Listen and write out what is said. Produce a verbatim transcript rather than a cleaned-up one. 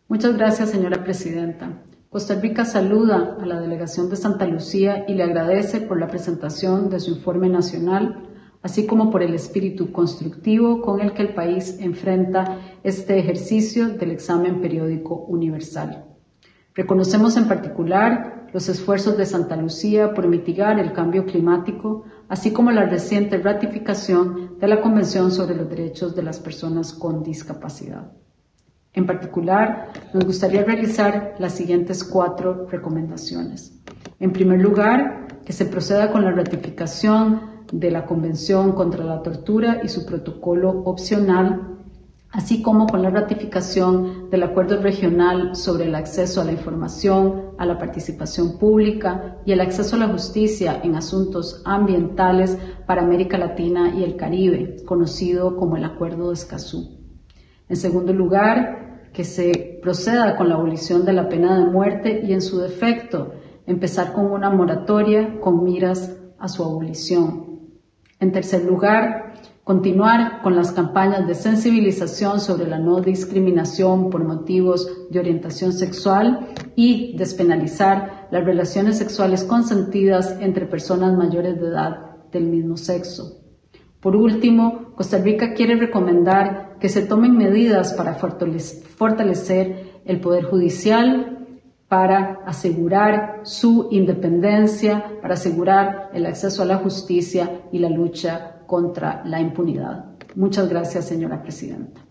Muchas gracias, señora presidenta. Costa Rica saluda a la delegación de Santa Lucía y le agradece por la presentación de su informe nacional, así como por el espíritu constructivo con el que el país enfrenta este ejercicio del examen periódico universal. Reconocemos en particular los esfuerzos de Santa Lucía por mitigar el cambio climático, así como la reciente ratificación de la Convención sobre los Derechos de las Personas con Discapacidad. En particular, nos gustaría realizar las siguientes cuatro recomendaciones. En primer lugar, que se proceda con la ratificación de la Convención contra la Tortura y su protocolo opcional, así como con la ratificación del Acuerdo Regional sobre el acceso a la información, a la participación pública y el acceso a la justicia en asuntos ambientales para América Latina y el Caribe, conocido como el Acuerdo de Escazú. En segundo lugar, que se proceda con la abolición de la pena de muerte y, en su defecto, empezar con una moratoria con miras a su abolición. En tercer lugar, continuar con las campañas de sensibilización sobre la no discriminación por motivos de orientación sexual y despenalizar las relaciones sexuales consentidas entre personas mayores de edad del mismo sexo. Por último, Costa Rica quiere recomendar que se tomen medidas para fortalecer el Poder Judicial, para asegurar su independencia, para asegurar el acceso a la justicia y la lucha contra la impunidad. Muchas gracias, señora presidenta.